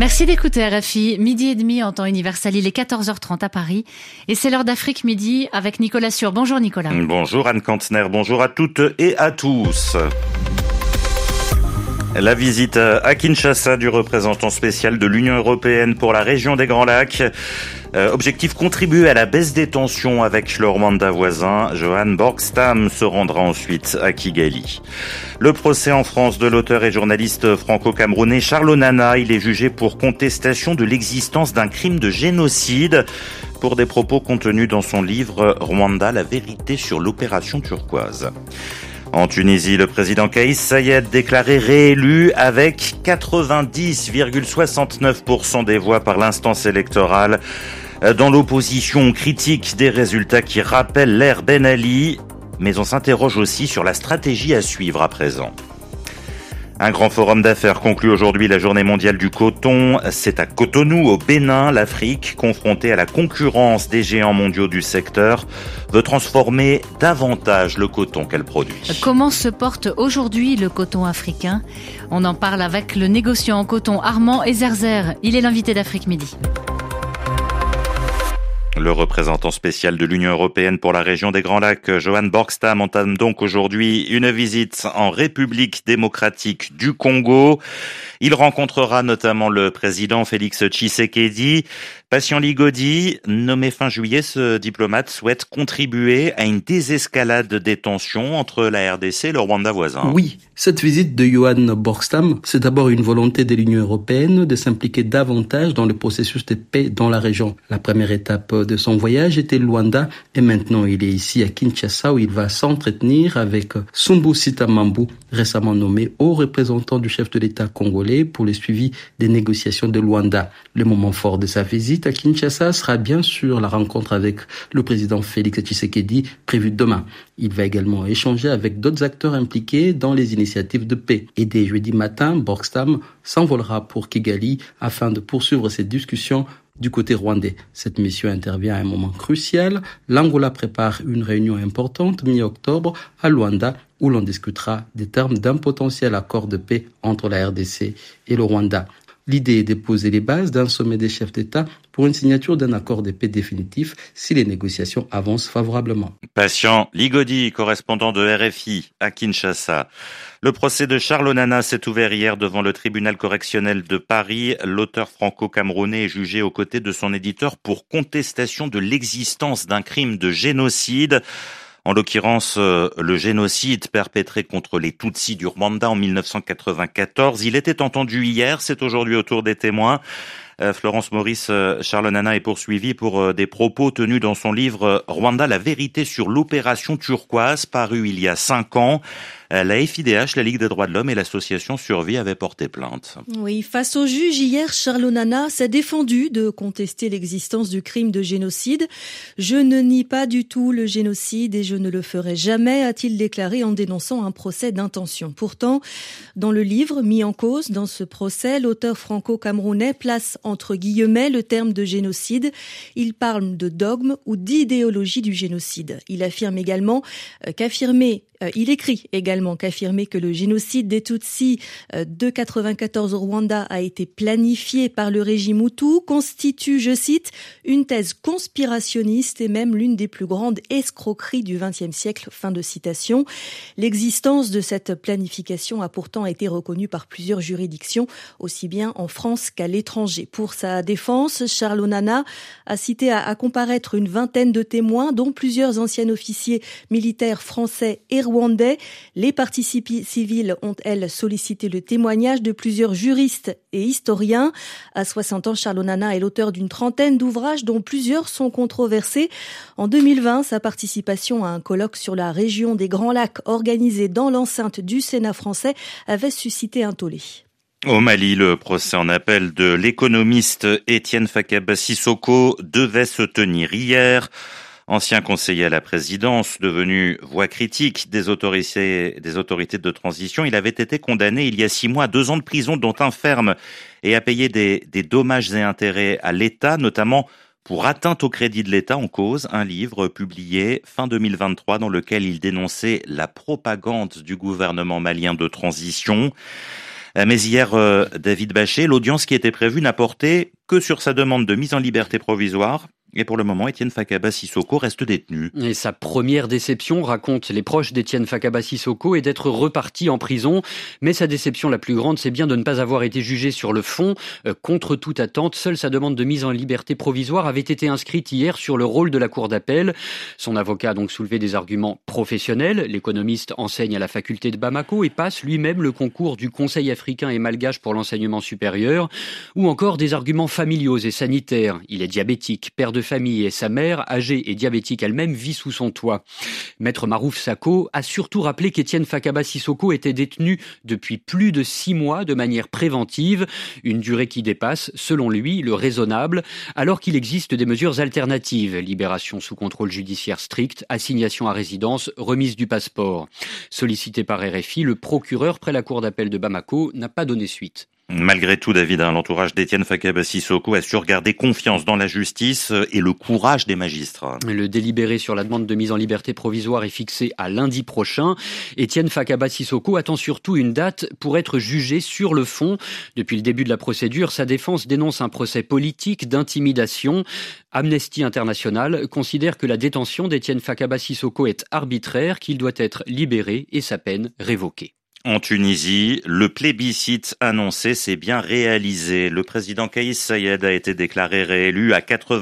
Merci d'écouter RFI, midi et demi en temps universel, il est 14h30 à Paris et c'est l'heure d'Afrique Midi avec Nicolas Sûr. Bonjour Nicolas. Bonjour Anne Kantner, bonjour à toutes et à tous. La visite à Kinshasa du représentant spécial de l'Union européenne pour la région des Grands Lacs. Objectif, contribuer à la baisse des tensions avec le Rwanda voisin. Johan Borgstam se rendra ensuite à Kigali. Le procès en France de l'auteur et journaliste franco-camerounais Charles Onana. Il est jugé pour contestation de l'existence d'un crime de génocide pour des propos contenus dans son livre Rwanda, la vérité sur l'opération turquoise. En Tunisie, le président Kais Saied déclaré réélu avec 90,69% des voix par l'instance électorale. Dans l'opposition, on critique des résultats qui rappellent l'ère Ben Ali, mais on s'interroge aussi sur la stratégie à suivre à présent. Un grand forum d'affaires conclut aujourd'hui la journée mondiale du coton. C'est à Cotonou, au Bénin, l'Afrique, confrontée à la concurrence des géants mondiaux du secteur, veut transformer davantage le coton qu'elle produit. Comment se porte aujourd'hui le coton africain ? On en parle avec le négociant en coton Armand Ezerzer. Il est l'invité d'Afrique Midi. Le représentant spécial de l'Union européenne pour la région des Grands Lacs, Johan Borgstam, entame donc aujourd'hui une visite en République démocratique du Congo. Il rencontrera notamment le président Félix Tshisekedi. Patient Ligodi, nommé fin juillet, ce diplomate souhaite contribuer à une désescalade des tensions entre la RDC et le Rwanda voisin. Oui, cette visite de Johan Borgstam, c'est d'abord une volonté de l'Union européenne de s'impliquer davantage dans le processus de paix dans la région. La première étape de son voyage était le Rwanda et maintenant il est ici à Kinshasa où il va s'entretenir avec Sumbu Sitamambu, récemment nommé haut représentant du chef de l'État congolais pour le suivi des négociations de Luanda. Le moment fort de sa visite à Kinshasa sera bien sûr la rencontre avec le président Félix Tshisekedi prévue demain. Il va également échanger avec d'autres acteurs impliqués dans les initiatives de paix. Et dès jeudi matin, Borgstam s'envolera pour Kigali afin de poursuivre ces discussions du côté rwandais. Cette mission intervient à un moment crucial. L'Angola prépare une réunion importante mi-octobre à Luanda où l'on discutera des termes d'un potentiel accord de paix entre la RDC et le Rwanda. L'idée est de poser les bases d'un sommet des chefs d'État pour une signature d'un accord de paix définitif si les négociations avancent favorablement. Patient Ligodi, correspondant de RFI à Kinshasa. Le procès de Charles Onana s'est ouvert hier devant le tribunal correctionnel de Paris. L'auteur franco-camerounais est jugé aux côtés de son éditeur pour contestation de l'existence d'un crime de génocide. En l'occurrence, le génocide perpétré contre les Tutsis du Rwanda en 1994. Il était entendu hier, c'est aujourd'hui au tour des témoins. Florence Maurice, Charles Onana est poursuivi pour des propos tenus dans son livre Rwanda, la vérité sur l'opération turquoise, paru il y a 5 ans. La FIDH, la Ligue des droits de l'homme et l'association Survie avaient porté plainte. Oui, face au juge hier, Charles Onana s'est défendu de contester l'existence du crime de génocide. Je ne nie pas du tout le génocide et je ne le ferai jamais, a-t-il déclaré en dénonçant un procès d'intention. Pourtant, dans le livre mis en cause dans ce procès, l'auteur franco-camerounais place entre guillemets le terme de génocide. Il parle de dogme ou d'idéologie du génocide. Il affirme également il écrit également qu'affirmer que le génocide des Tutsis de 94 au Rwanda a été planifié par le régime Hutu constitue, je cite, une thèse conspirationniste et même l'une des plus grandes escroqueries du XXe siècle. Fin de citation. L'existence de cette planification a pourtant été reconnue par plusieurs juridictions, aussi bien en France qu'à l'étranger. Pour sa défense, Charles Onana a cité à comparaître une vingtaine de témoins, dont plusieurs anciens officiers militaires français et rwandais. Les parties civiles ont, elles, sollicité le témoignage de plusieurs juristes et historiens. À 60 ans, Charles Onana est l'auteur d'une trentaine d'ouvrages dont plusieurs sont controversés. En 2020, sa participation à un colloque sur la région des Grands Lacs organisé dans l'enceinte du Sénat français avait suscité un tollé. Au Mali, le procès en appel de l'économiste Étienne Fakeb Sissoko devait se tenir hier. Ancien conseiller à la présidence, devenu voix critique des autorités de transition, il avait été condamné il y a 6 mois à 2 ans de prison, dont un ferme, et à payer des dommages et intérêts à l'État, notamment pour atteinte au crédit de l'État. En cause, un livre publié fin 2023 dans lequel il dénonçait la propagande du gouvernement malien de transition. Mais hier, David Bachet, l'audience qui était prévue n'a porté que sur sa demande de mise en liberté provisoire. Et pour le moment, Etienne Fakaba Sissoko reste détenu. Et sa première déception, racontent les proches d'Etienne Fakaba Sissoko, est d'être reparti en prison. Mais sa déception la plus grande, c'est bien de ne pas avoir été jugé sur le fond. Contre toute attente, seule sa demande de mise en liberté provisoire avait été inscrite hier sur le rôle de la cour d'appel. Son avocat a donc soulevé des arguments professionnels. L'économiste enseigne à la faculté de Bamako et passe lui-même le concours du Conseil africain et malgache pour l'enseignement supérieur. Ou encore des arguments familiaux et sanitaires. Il est diabétique, père de famille et sa mère, âgée et diabétique elle-même, vit sous son toit. Maître Marouf Sakho a surtout rappelé qu'Etienne Fakaba Sissoko était détenu depuis plus de 6 mois de manière préventive, une durée qui dépasse, selon lui, le raisonnable, alors qu'il existe des mesures alternatives, libération sous contrôle judiciaire strict, assignation à résidence, remise du passeport. Sollicité par RFI, le procureur près la cour d'appel de Bamako n'a pas donné suite. Malgré tout, David, l'entourage d'Etienne Fakaba Sissoko a su garder confiance dans la justice et le courage des magistrats. Le délibéré sur la demande de mise en liberté provisoire est fixé à lundi prochain. Etienne Fakaba Sissoko attend surtout une date pour être jugé sur le fond. Depuis le début de la procédure, sa défense dénonce un procès politique d'intimidation. Amnesty International considère que la détention d'Etienne Fakaba Sissoko est arbitraire, qu'il doit être libéré et sa peine révoquée. En Tunisie, le plébiscite annoncé s'est bien réalisé. Le président Kais Saied a été déclaré réélu à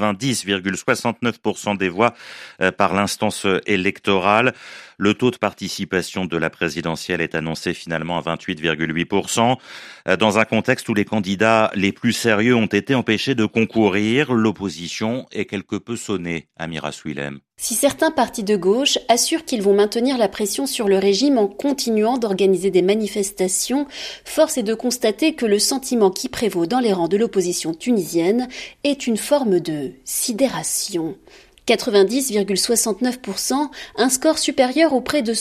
90,69% des voix par l'instance électorale. Le taux de participation de la présidentielle est annoncé finalement à 28,8%. Dans un contexte où les candidats les plus sérieux ont été empêchés de concourir, l'opposition est quelque peu sonnée, Amira Souilem. Si certains partis de gauche assurent qu'ils vont maintenir la pression sur le régime en continuant d'organiser des manifestations, force est de constater que le sentiment qui prévaut dans les rangs de l'opposition tunisienne est une forme de sidération. 90,69%, un score supérieur aux près de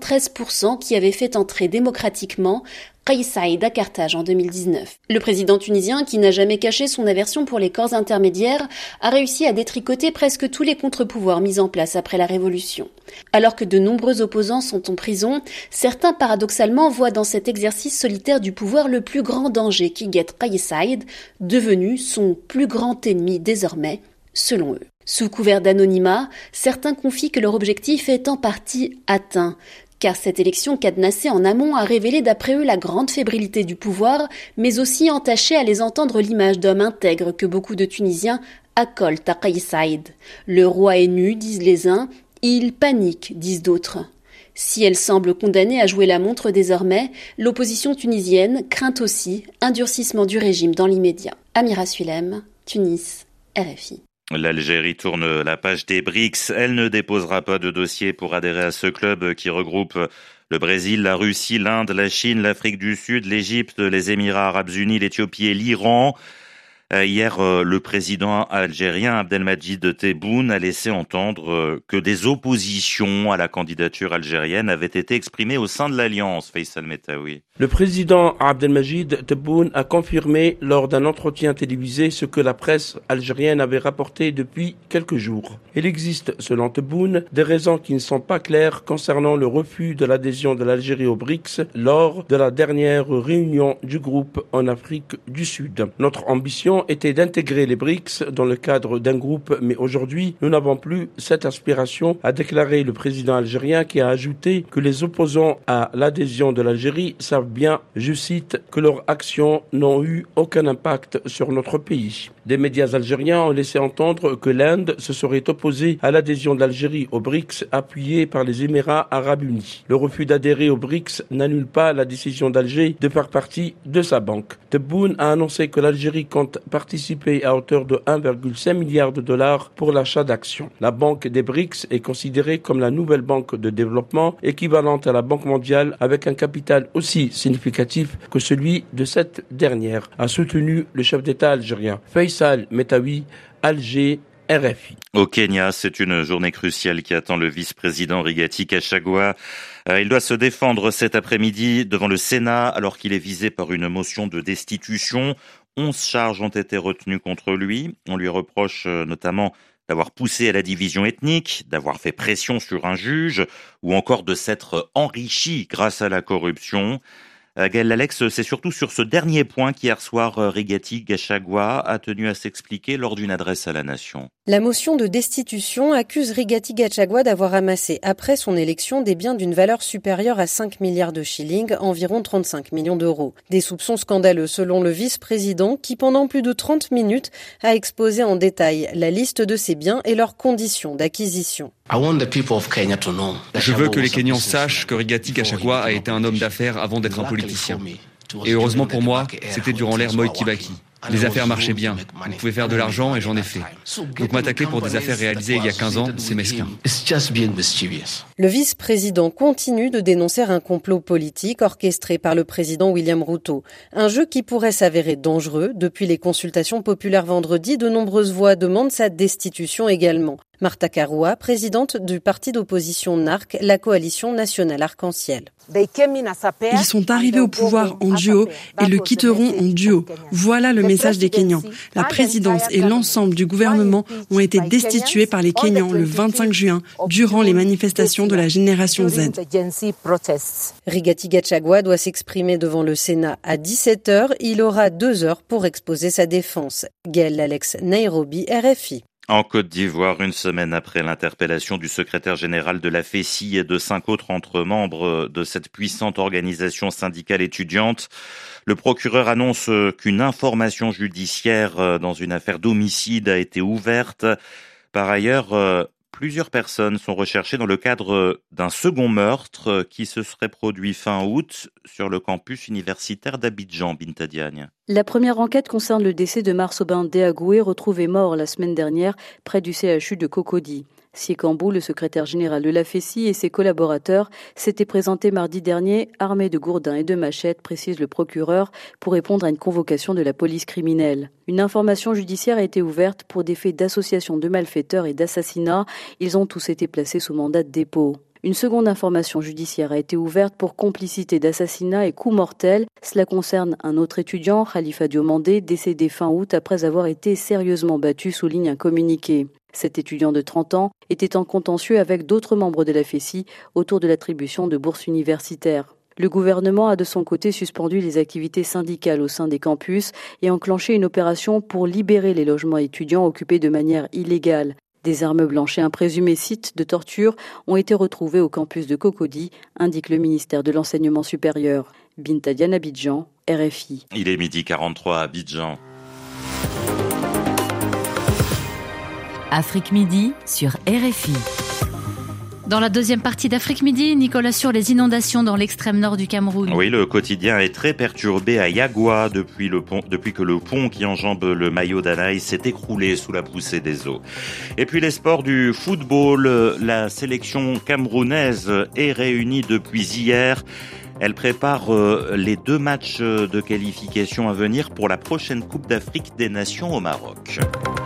73% qui avait fait entrer démocratiquement Kais Saied à Carthage en 2019. Le président tunisien, qui n'a jamais caché son aversion pour les corps intermédiaires, a réussi à détricoter presque tous les contre-pouvoirs mis en place après la révolution. Alors que de nombreux opposants sont en prison, certains paradoxalement voient dans cet exercice solitaire du pouvoir le plus grand danger qui guette Kais Saied, devenu son plus grand ennemi désormais, selon eux. Sous couvert d'anonymat, certains confient que leur objectif est en partie atteint, car cette élection cadenassée en amont a révélé d'après eux la grande fébrilité du pouvoir, mais aussi entaché à les entendre l'image d'hommes intègres que beaucoup de Tunisiens accolent à Kais Saied. Le roi est nu, disent les uns, il panique, disent d'autres. Si elle semble condamnée à jouer la montre désormais, l'opposition tunisienne craint aussi un durcissement du régime dans l'immédiat. Amira Souilem, Tunis, RFI. L'Algérie tourne la page des BRICS. Elle ne déposera pas de dossier pour adhérer à ce club qui regroupe le Brésil, la Russie, l'Inde, la Chine, l'Afrique du Sud, l'Égypte, les Émirats arabes unis, l'Éthiopie et l'Iran. Hier, le président algérien Abdelmadjid Tebboune a laissé entendre que des oppositions à la candidature algérienne avaient été exprimées au sein de l'Alliance. Faisal Metaoui. Le président Abdelmadjid Tebboune a confirmé lors d'un entretien télévisé ce que la presse algérienne avait rapporté depuis quelques jours. Il existe, selon Tebboune, des raisons qui ne sont pas claires concernant le refus de l'adhésion de l'Algérie aux BRICS lors de la dernière réunion du groupe en Afrique du Sud. Notre ambition était d'intégrer les BRICS dans le cadre d'un groupe, mais aujourd'hui, nous n'avons plus cette aspiration, a déclaré le président algérien, qui a ajouté que les opposants à l'adhésion de l'Algérie savent bien, je cite, que leurs actions n'ont eu aucun impact sur notre pays. Des médias algériens ont laissé entendre que l'Inde se serait opposée à l'adhésion de l'Algérie aux BRICS, appuyée par les Émirats arabes unis. Le refus d'adhérer aux BRICS n'annule pas la décision d'Alger de faire partie de sa banque. Tebboune a annoncé que l'Algérie compte participer à hauteur de 1,5 milliard de dollars pour l'achat d'actions. La banque des BRICS est considérée comme la nouvelle banque de développement, équivalente à la Banque mondiale, avec un capital aussi significatif que celui de cette dernière, a soutenu le chef d'État algérien. Faisal Metaoui, Alger, RFI. Au Kenya, c'est une journée cruciale qui attend le vice-président Rigathi Gachagua. Il doit se défendre cet après-midi devant le Sénat alors qu'il est visé par une motion de destitution. 11 charges ont été retenues contre lui. On lui reproche notamment d'avoir poussé à la division ethnique, d'avoir fait pression sur un juge ou encore de s'être enrichi grâce à la corruption. Gaël Alex, c'est surtout sur ce dernier point qu'hier soir, Rigathi Gachagua a tenu à s'expliquer lors d'une adresse à la nation. La motion de destitution accuse Rigathi Gachagua d'avoir amassé après son élection des biens d'une valeur supérieure à 5 milliards de shillings, environ 35 millions d'euros. Des soupçons scandaleux selon le vice-président qui, pendant plus de 30 minutes, a exposé en détail la liste de ses biens et leurs conditions d'acquisition. Je veux que les Kenyans sachent que Rigathi Gachagua a été un homme d'affaires avant d'être un politicien. Et heureusement pour moi, c'était durant l'ère Moi Kibaki. Les affaires marchaient bien. On pouvait faire de l'argent et j'en ai fait. Donc m'attaquer pour des affaires réalisées il y a 15 ans, c'est mesquin. Le vice-président continue de dénoncer un complot politique orchestré par le président William Ruto. Un jeu qui pourrait s'avérer dangereux. Depuis les consultations populaires vendredi, de nombreuses voix demandent sa destitution également. Martha Karua, présidente du parti d'opposition NARC, la coalition nationale arc-en-ciel. Ils sont arrivés au pouvoir en duo et le quitteront en duo. Voilà le message des Kenyans. La présidence et l'ensemble du gouvernement ont été destitués par les Kenyans le 25 juin durant les manifestations de la génération Z. Rigathi Gachagua doit s'exprimer devant le Sénat à 17h. Il aura 2 heures pour exposer sa défense. Gaël Alex, Nairobi, RFI. En Côte d'Ivoire, une semaine après l'interpellation du secrétaire général de la FESI et de 5 autres membres de cette puissante organisation syndicale étudiante, le procureur annonce qu'une information judiciaire dans une affaire d'homicide a été ouverte. Par ailleurs, plusieurs personnes sont recherchées dans le cadre d'un second meurtre qui se serait produit fin août sur le campus universitaire d'Abidjan, Binta Diagne. La première enquête concerne le décès de Marsoban Deagoué, retrouvé mort la semaine dernière près du CHU de Cocody. Siekambou, le secrétaire général de la FESI et ses collaborateurs s'étaient présentés mardi dernier armés de gourdins et de machettes, précise le procureur, pour répondre à une convocation de la police criminelle. Une information judiciaire a été ouverte pour des faits d'association de malfaiteurs et d'assassinat. Ils ont tous été placés sous mandat de dépôt. Une seconde information judiciaire a été ouverte pour complicité d'assassinat et coup mortel. Cela concerne un autre étudiant, Khalifa Diomandé, décédé fin août après avoir été sérieusement battu, souligne un communiqué. Cet étudiant de 30 ans était en contentieux avec d'autres membres de la FESI autour de l'attribution de bourses universitaires. Le gouvernement a de son côté suspendu les activités syndicales au sein des campus et enclenché une opération pour libérer les logements étudiants occupés de manière illégale. Des armes blanches et un présumé site de torture ont été retrouvés au campus de Cocody, indique le ministère de l'Enseignement supérieur. Binta Diagne, Abidjan, RFI. Il est 12h43 à Abidjan. Afrique Midi sur RFI. Dans la deuxième partie d'Afrique Midi, Nicolas, sur les inondations dans l'extrême nord du Cameroun. Oui, le quotidien est très perturbé à Yagoua depuis que le pont qui enjambe le Mayo d'Anaï s'est écroulé sous la poussée des eaux. Et puis les sports du football, la sélection camerounaise est réunie depuis hier. Elle prépare les 2 matchs de qualification à venir pour la prochaine Coupe d'Afrique des Nations au Maroc.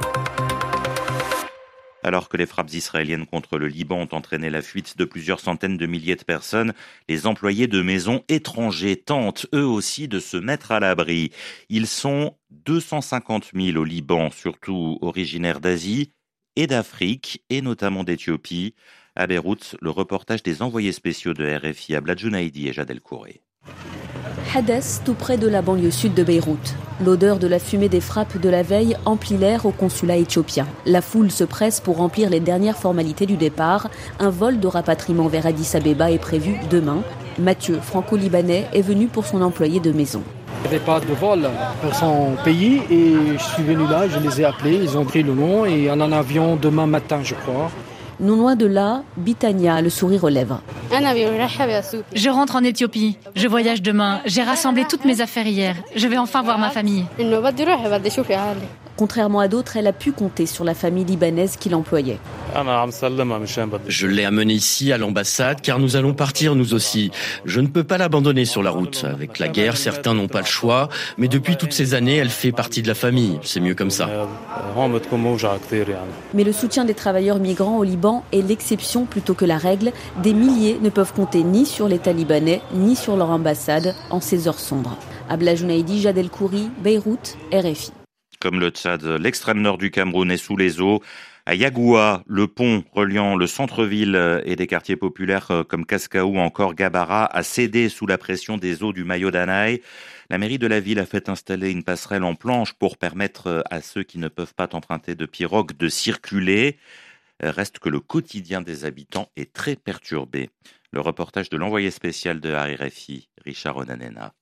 Alors que les frappes israéliennes contre le Liban ont entraîné la fuite de plusieurs centaines de milliers de personnes, les employés de maisons étrangers tentent eux aussi de se mettre à l'abri. Ils sont 250 000 au Liban, surtout originaires d'Asie et d'Afrique, et notamment d'Éthiopie. À Beyrouth, le reportage des envoyés spéciaux de RFI Abla Jounaidi et Jadel Kouré. Hadès, tout près de la banlieue sud de Beyrouth. L'odeur de la fumée des frappes de la veille emplit l'air au consulat éthiopien. La foule se presse pour remplir les dernières formalités du départ. Un vol de rapatriement vers Addis Abeba est prévu demain. Mathieu, franco-libanais, est venu pour son employé de maison. Il n'y avait pas de vol pour son pays et je suis venu là, je les ai appelés, ils ont pris le nom et on en a un avion demain matin, je crois. Non loin de là, Bitania a le sourire aux lèvres. Je rentre en Éthiopie. Je voyage demain. J'ai rassemblé toutes mes affaires hier. Je vais enfin voir ma famille. Contrairement à d'autres, elle a pu compter sur la famille libanaise qui l'employait. Je l'ai amené ici à l'ambassade car nous allons partir nous aussi. Je ne peux pas l'abandonner sur la route. Avec la guerre, certains n'ont pas le choix, mais depuis toutes ces années, elle fait partie de la famille. C'est mieux comme ça. Mais le soutien des travailleurs migrants au Liban est l'exception plutôt que la règle. Des milliers ne peuvent compter ni sur l'État libanais, ni sur leur ambassade en ces heures sombres. Abla Jounaidi, Jadel Kouri, Beyrouth, RFI. Comme le Tchad, l'extrême nord du Cameroun est sous les eaux. À Yagoua, le pont reliant le centre-ville et des quartiers populaires comme Cascaou ou encore Gabara a cédé sous la pression des eaux du Mayo Danaï. La mairie de la ville a fait installer une passerelle en planche pour permettre à ceux qui ne peuvent pas emprunter de pirogue de circuler. Reste que le quotidien des habitants est très perturbé. Le reportage de l'envoyé spécial de RFI, Richard Onanena.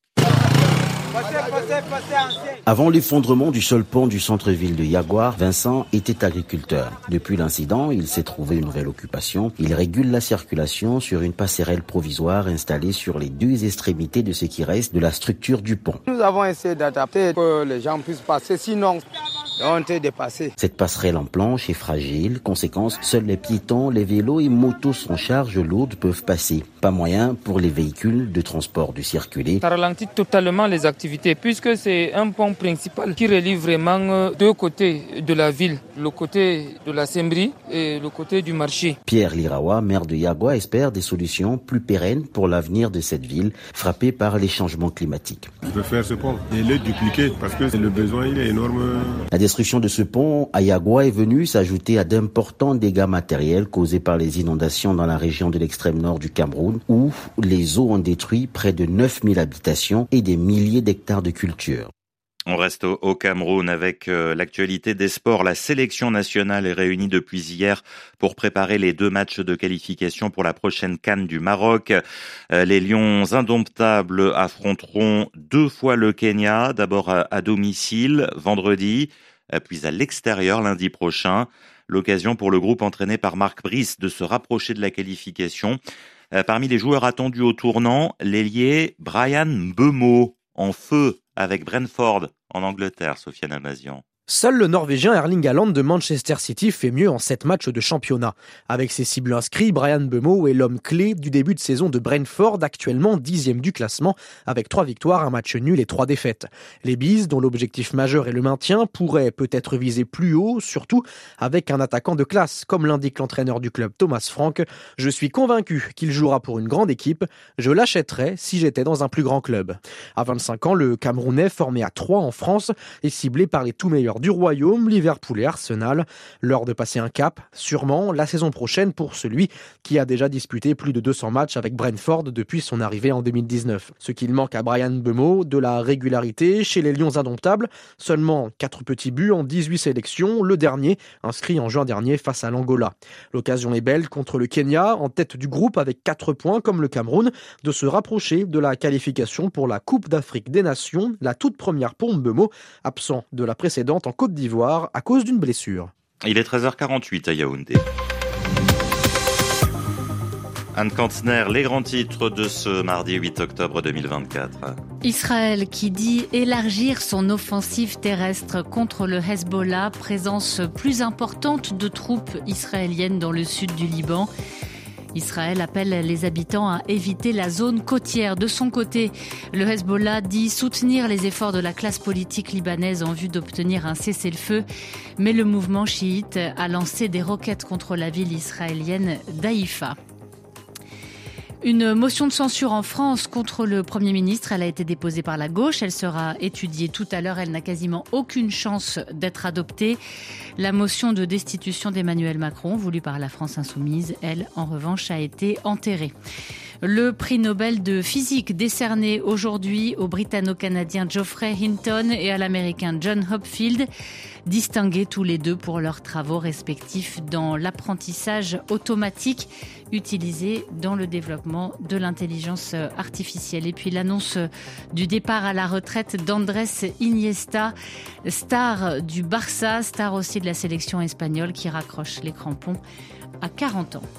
Avant l'effondrement du seul pont du centre-ville de Yagoua, Vincent était agriculteur. Depuis l'incident, il s'est trouvé une nouvelle occupation. Il régule la circulation sur une passerelle provisoire installée sur les deux extrémités de ce qui reste de la structure du pont. Nous avons essayé d'adapter pour que les gens puissent passer, sinon on est dépassé. Cette passerelle en planche est fragile. Conséquence, seuls les piétons, les vélos et motos sans charge lourde peuvent passer. Pas moyen pour les véhicules de transport de circuler. Ça ralentit totalement les activités puisque c'est un pont principal qui relie vraiment deux côtés de la ville, le côté de la Sembrie et le côté du marché. Pierre Lirawa, maire de Yagoua, espère des solutions plus pérennes pour l'avenir de cette ville frappée par les changements climatiques. Je veux faire ce pont et le dupliquer parce que le besoin il est énorme. La destruction de ce pont à Yagoua est venue s'ajouter à d'importants dégâts matériels causés par les inondations dans la région de l'extrême nord du Cameroun où les eaux ont détruit près de 9000 habitations et des milliers d'hectares de culture. On reste au Cameroun avec l'actualité des sports. La sélection nationale est réunie depuis hier pour préparer les 2 matchs de qualification pour la prochaine CAN du Maroc. Les Lions indomptables affronteront 2 fois le Kenya, d'abord à domicile vendredi, puis à l'extérieur lundi prochain. L'occasion pour le groupe entraîné par Marc Brice de se rapprocher de la qualification. Parmi les joueurs attendus au tournant, l'ailier Bryan Mbeumo en feu avec Brentford en Angleterre, Sofiane Amazian. Seul le Norvégien Erling Haaland de Manchester City fait mieux en 7 matchs de championnat. Avec ses 6 buts inscrits, Bryan Mbeumo est l'homme clé du début de saison de Brentford, actuellement 10e du classement, avec 3 victoires, 1 match nul et 3 défaites. Les Bees, dont l'objectif majeur est le maintien, pourraient peut-être viser plus haut, surtout avec un attaquant de classe, comme l'indique l'entraîneur du club Thomas Frank. Je suis convaincu qu'il jouera pour une grande équipe. Je l'achèterais si j'étais dans un plus grand club. À 25 ans, le Camerounais, formé à 3 en France, est ciblé par les tout meilleurs du Royaume, Liverpool et Arsenal. L'heure de passer un cap, sûrement la saison prochaine pour celui qui a déjà disputé plus de 200 matchs avec Brentford depuis son arrivée en 2019. Ce qu'il manque à Bryan Mbeumo, de la régularité chez les Lions indomptables. Seulement 4 petits buts en 18 sélections, le dernier inscrit en juin dernier face à l'Angola. L'occasion est belle contre le Kenya, en tête du groupe avec 4 points comme le Cameroun, de se rapprocher de la qualification pour la Coupe d'Afrique des Nations, la toute première pour Mbeumo, absent de la précédente en Côte d'Ivoire à cause d'une blessure. Il est 13h48 à Yaoundé. Anne Kantner, les grands titres de ce mardi 8 octobre 2024. Israël qui dit élargir son offensive terrestre contre le Hezbollah, présence plus importante de troupes israéliennes dans le sud du Liban. Israël appelle les habitants à éviter la zone côtière. De son côté, le Hezbollah dit soutenir les efforts de la classe politique libanaise en vue d'obtenir un cessez-le-feu. Mais le mouvement chiite a lancé des roquettes contre la ville israélienne d'Haïfa. Une motion de censure en France contre le Premier ministre, elle a été déposée par la gauche, elle sera étudiée tout à l'heure, elle n'a quasiment aucune chance d'être adoptée. La motion de destitution d'Emmanuel Macron, voulue par la France insoumise, elle, en revanche, a été enterrée. Le prix Nobel de physique décerné aujourd'hui au Britanno-Canadien Geoffrey Hinton et à l'Américain John Hopfield, distingués tous les deux pour leurs travaux respectifs dans l'apprentissage automatique utilisé dans le développement de l'intelligence artificielle. Et puis l'annonce du départ à la retraite d'Andrés Iniesta, star du Barça, star aussi de la sélection espagnole qui raccroche les crampons à 40 ans.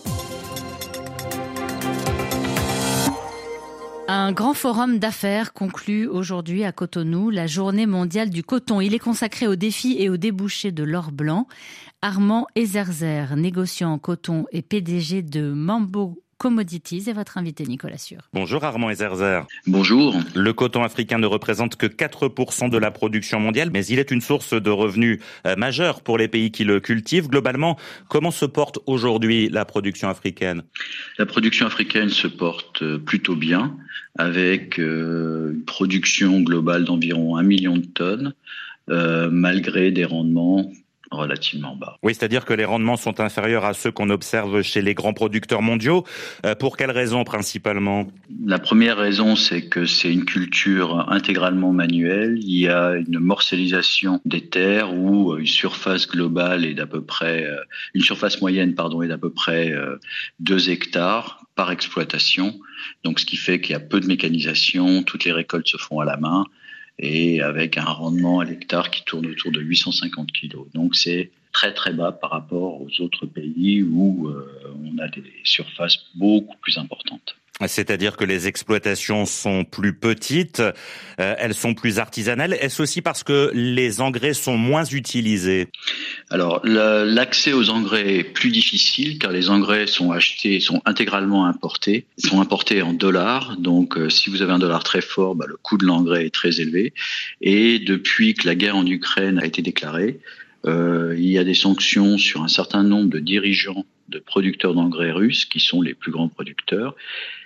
Un grand forum d'affaires conclut aujourd'hui à Cotonou la journée mondiale du coton. Il est consacré aux défis et aux débouchés de l'or blanc. Armand Ezerzer, négociant en coton et PDG de Mambo Commodities, est votre invité Nicolas Sûr. Bonjour Armand Ezerzer. Bonjour. Le coton africain ne représente que 4% de la production mondiale, mais il est une source de revenus majeure pour les pays qui le cultivent. Globalement, comment se porte aujourd'hui la production africaine ? La production africaine se porte plutôt bien, avec une production globale d'environ 1 million de tonnes, malgré des rendements relativement bas. Oui, c'est-à-dire que les rendements sont inférieurs à ceux qu'on observe chez les grands producteurs mondiaux. Pour quelles raisons principalement ? La première raison, c'est que c'est une culture intégralement manuelle. Il y a une morcellisation des terres où une surface globale est d'à peu près, une surface moyenne, est d'à peu près 2 hectares par exploitation. Donc, ce qui fait qu'il y a peu de mécanisation, toutes les récoltes se font à la main et avec un rendement à l'hectare qui tourne autour de 850 kilos. Donc, c'est très très bas par rapport aux autres pays où on a des surfaces beaucoup plus importantes. C'est-à-dire que les exploitations sont plus petites, elles sont plus artisanales. Est-ce aussi parce que les engrais sont moins utilisés ? Alors, l'accès aux engrais est plus difficile car les engrais sont intégralement importés. Ils sont importés en dollars. Donc, si vous avez un dollar très fort, le coût de l'engrais est très élevé. Et depuis que la guerre en Ukraine a été déclarée, il y a des sanctions sur un certain nombre de dirigeants de producteurs d'engrais russes qui sont les plus grands producteurs.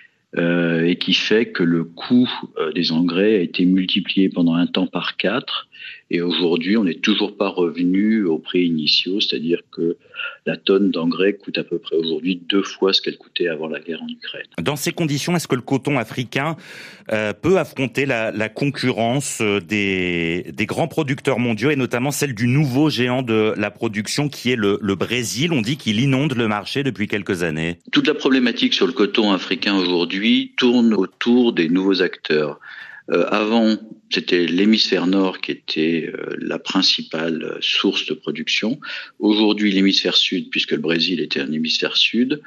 Et qui fait que le coût des engrais a été multiplié pendant un temps par 4. Et aujourd'hui, on n'est toujours pas revenu aux prix initiaux, c'est-à-dire que la tonne d'engrais coûte à peu près aujourd'hui 2 fois ce qu'elle coûtait avant la guerre en Ukraine. Dans ces conditions, est-ce que le coton africain peut affronter la concurrence des grands producteurs mondiaux et notamment celle du nouveau géant de la production qui est le Brésil ? On dit qu'il inonde le marché depuis quelques années. Toute la problématique sur le coton africain aujourd'hui tourne autour des nouveaux acteurs. Avant, c'était l'hémisphère nord qui était la principale source de production. Aujourd'hui, l'hémisphère sud, puisque le Brésil était un hémisphère sud,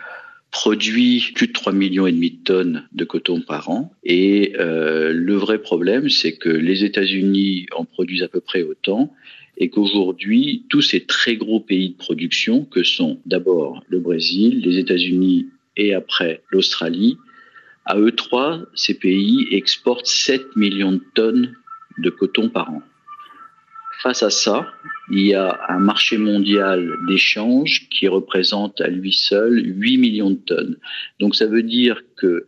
produit plus de 3,5 millions de tonnes de coton par an. Et le vrai problème, c'est que les États-Unis en produisent à peu près autant et qu'aujourd'hui, tous ces très gros pays de production, que sont d'abord le Brésil, les États-Unis et après l'Australie, à eux trois, ces pays exportent 7 millions de tonnes de coton par an. Face à ça, il y a un marché mondial d'échange qui représente à lui seul 8 millions de tonnes. Donc ça veut dire que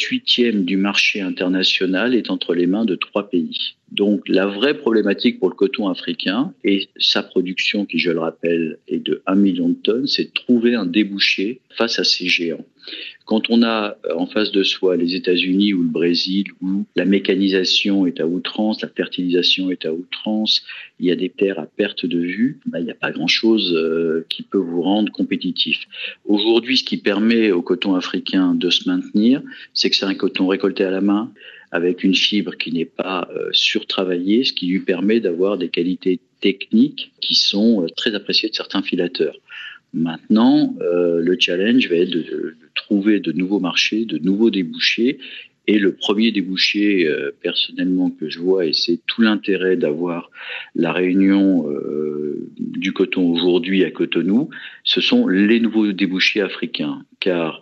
7/8 du marché international est entre les mains de 3 pays. Donc la vraie problématique pour le coton africain et sa production, qui je le rappelle est de 1 million de tonnes, c'est de trouver un débouché face à ces géants. Quand on a en face de soi les États-Unis ou le Brésil, où la mécanisation est à outrance, la fertilisation est à outrance, il y a des terres à perte de vue, il n'y a pas grand-chose qui peut vous rendre compétitif. Aujourd'hui, ce qui permet au coton africain de se maintenir, c'est que c'est un coton récolté à la main, avec une fibre qui n'est pas surtravaillée, ce qui lui permet d'avoir des qualités techniques qui sont très appréciées de certains filateurs. Maintenant, le challenge va être de trouver de nouveaux marchés, de nouveaux débouchés. Et le premier débouché, personnellement, que je vois, et c'est tout l'intérêt d'avoir la réunion du coton aujourd'hui à Cotonou, ce sont les nouveaux débouchés africains. Car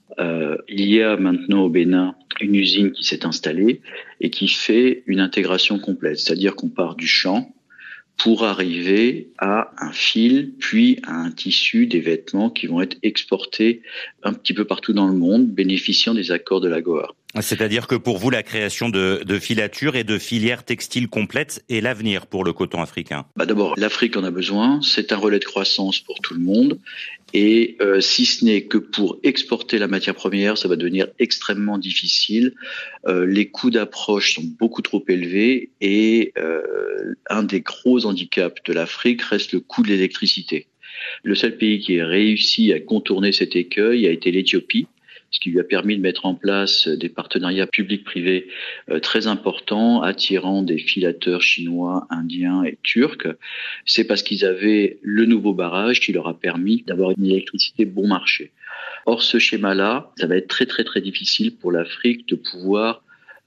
il y a maintenant au Bénin une usine qui s'est installée et qui fait une intégration complète. C'est-à-dire qu'on part du champ pour arriver à un fil, puis à un tissu, des vêtements qui vont être exportés un petit peu partout dans le monde, bénéficiant des accords de l'AGOA. C'est-à-dire que pour vous, la création de filatures et de filières textiles complètes est l'avenir pour le coton africain. D'abord, l'Afrique en a besoin, c'est un relais de croissance pour tout le monde. Et si ce n'est que pour exporter la matière première, ça va devenir extrêmement difficile. Les coûts d'approche sont beaucoup trop élevés et un des gros handicaps de l'Afrique reste le coût de l'électricité. Le seul pays qui a réussi à contourner cet écueil a été l'Éthiopie, ce qui lui a permis de mettre en place des partenariats publics-privés très importants, attirant des filateurs chinois, indiens et turcs. C'est parce qu'ils avaient le nouveau barrage qui leur a permis d'avoir une électricité bon marché. Or, ce schéma-là, ça va être très très très difficile pour l'Afrique de pouvoir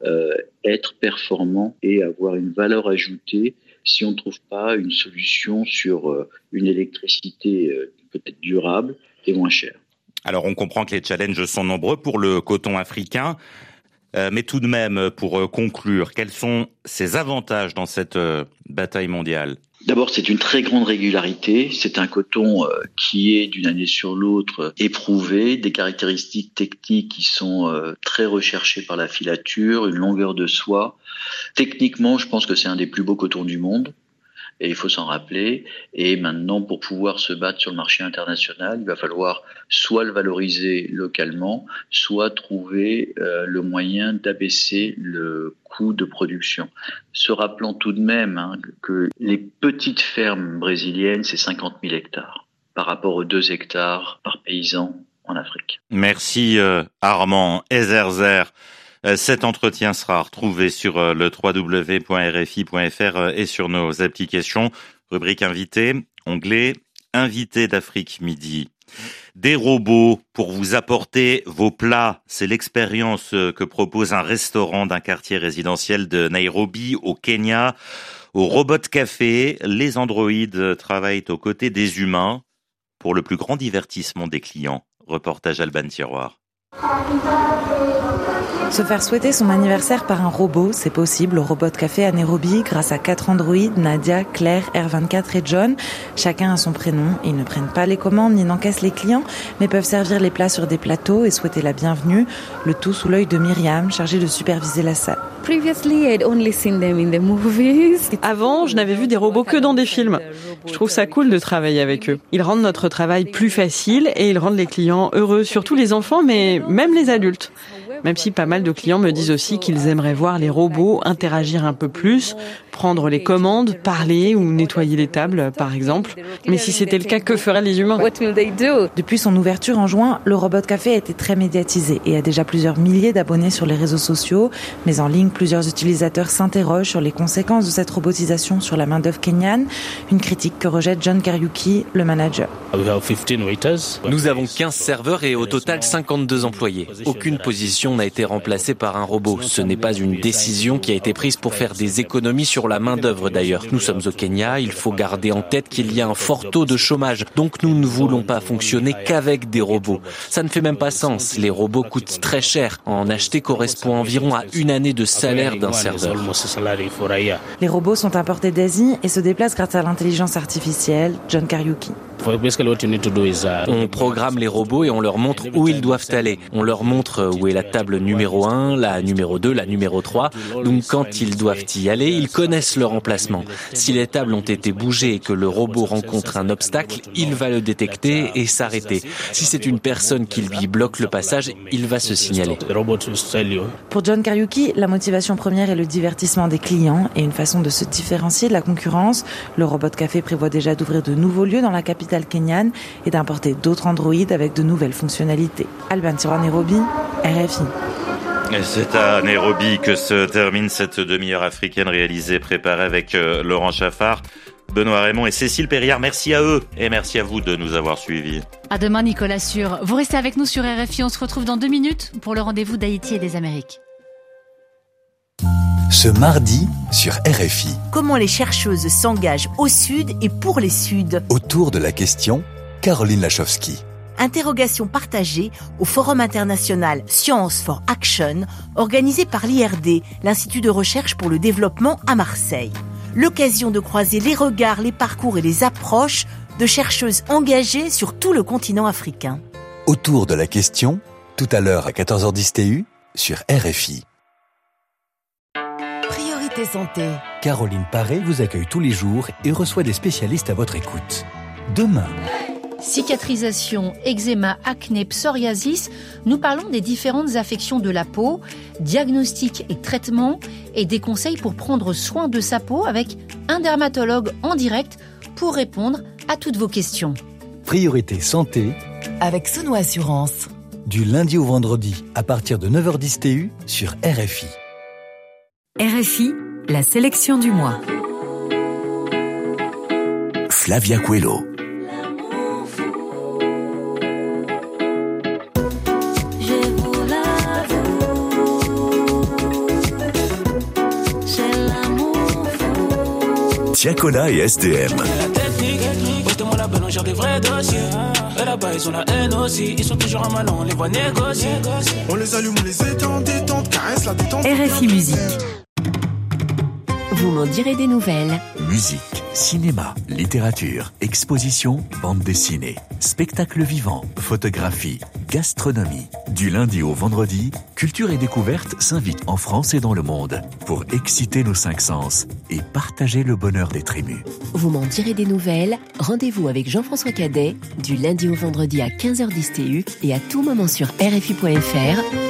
être performant et avoir une valeur ajoutée si on ne trouve pas une solution sur une électricité peut-être durable et moins chère. Alors on comprend que les challenges sont nombreux pour le coton africain, mais tout de même, pour conclure, quels sont ses avantages dans cette bataille mondiale ? D'abord, c'est une très grande régularité. C'est un coton qui est d'une année sur l'autre éprouvé, des caractéristiques techniques qui sont très recherchées par la filature, une longueur de soie. Techniquement, je pense que c'est un des plus beaux cotons du monde. Et il faut s'en rappeler. Et maintenant, pour pouvoir se battre sur le marché international, il va falloir soit le valoriser localement, soit trouver le moyen d'abaisser le coût de production. Se rappelant tout de même que les petites fermes brésiliennes, c'est 50 000 hectares par rapport aux 2 hectares par paysan en Afrique. Merci Armand Ezerzer. Cet entretien sera retrouvé sur le www.rfi.fr et sur nos applications. Rubrique invité, onglet invité d'Afrique Midi. Des robots pour vous apporter vos plats. C'est l'expérience que propose un restaurant d'un quartier résidentiel de Nairobi au Kenya. Au Robot Café, les androïdes travaillent aux côtés des humains pour le plus grand divertissement des clients. Reportage Alban Tiroir. Se faire souhaiter son anniversaire par un robot, c'est possible au Robot Café à Nairobi grâce à 4 androïdes, Nadia, Claire, R24 et John. Chacun a son prénom. Ils ne prennent pas les commandes ni n'encaissent les clients, mais peuvent servir les plats sur des plateaux et souhaiter la bienvenue. Le tout sous l'œil de Myriam, chargée de superviser la salle. Avant, je n'avais vu des robots que dans des films. Je trouve ça cool de travailler avec eux. Ils rendent notre travail plus facile et ils rendent les clients heureux, surtout les enfants, mais même les adultes. Même si pas mal de clients me disent aussi qu'ils aimeraient voir les robots interagir un peu plus, prendre les commandes, parler ou nettoyer les tables, par exemple. Mais si c'était le cas, que feraient les humains ? Depuis son ouverture en juin, le Robot Café a été très médiatisé et a déjà plusieurs milliers d'abonnés sur les réseaux sociaux. Mais en ligne, plusieurs utilisateurs s'interrogent sur les conséquences de cette robotisation sur la main-d'œuvre kenyane. Une critique que rejette John Kariuki, le manager. Nous avons 15 serveurs et au total 52 employés. Aucune position n'a été remplacée par un robot. Ce n'est pas une décision qui a été prise pour faire des économies sur la main-d'œuvre d'ailleurs. Nous sommes au Kenya, il faut garder en tête qu'il y a un fort taux de chômage. Donc nous ne voulons pas fonctionner qu'avec des robots. Ça ne fait même pas sens. Les robots coûtent très cher. En acheter correspond environ à 1 année de salaire d'un serveur. Les robots sont importés d'Asie et se déplacent grâce à l'intelligence artificielle. John Kariuki. On programme les robots et on leur montre où ils doivent aller. On leur montre où est la table numéro 1, la numéro 2, la numéro 3. Donc quand ils doivent y aller, ils connaissent leur emplacement. Si les tables ont été bougées et que le robot rencontre un obstacle, il va le détecter et s'arrêter. Si c'est une personne qui lui bloque le passage, il va se signaler. Pour John Kariuki, la motivation première est le divertissement des clients et une façon de se différencier de la concurrence. Le Robot Café prévoit déjà d'ouvrir de nouveaux lieux dans la capitale kenyane et d'importer d'autres androïdes avec de nouvelles fonctionnalités. Alban Tiroir, Nairobi, RFI. Et c'est à Nairobi que se termine cette demi-heure africaine réalisée, préparée avec Laurent Chaffard, Benoît Raymond et Cécile Périard. Merci à eux et merci à vous de nous avoir suivis. À demain, Nicolas Sûr. Vous restez avec nous sur RFI. On se retrouve dans 2 minutes pour le rendez-vous d'Haïti et des Amériques. Ce mardi sur RFI. Comment les chercheuses s'engagent au Sud et pour les Suds. Autour de la question, Caroline Lachowski. Interrogation partagée au Forum international Science for Action, organisé par l'IRD, l'Institut de recherche pour le développement à Marseille. L'occasion de croiser les regards, les parcours et les approches de chercheuses engagées sur tout le continent africain. Autour de la question, tout à l'heure à 14h10 TU sur RFI. Priorité santé. Caroline Paré vous accueille tous les jours et reçoit des spécialistes à votre écoute. Demain. Cicatrisation, eczéma, acné, psoriasis, nous parlons des différentes affections de la peau, diagnostic et traitement et des conseils pour prendre soin de sa peau avec un dermatologue en direct pour répondre à toutes vos questions. Priorité santé avec Sono Assurance. Du lundi au vendredi à partir de 9h10 TU sur RFI. RFI, la sélection du mois. Flavia Coelho. Tiakola et SDM. RFI Musique. Vous m'en direz des nouvelles. Musique, cinéma, littérature, exposition, bande dessinée, spectacle vivant, photographie, gastronomie. Du lundi au vendredi, Culture et Découverte s'invite en France et dans le monde pour exciter nos 5 sens et partager le bonheur d'être ému. Vous m'en direz des nouvelles. Rendez-vous avec Jean-François Cadet du lundi au vendredi à 15h10 TU et à tout moment sur RFI.fr.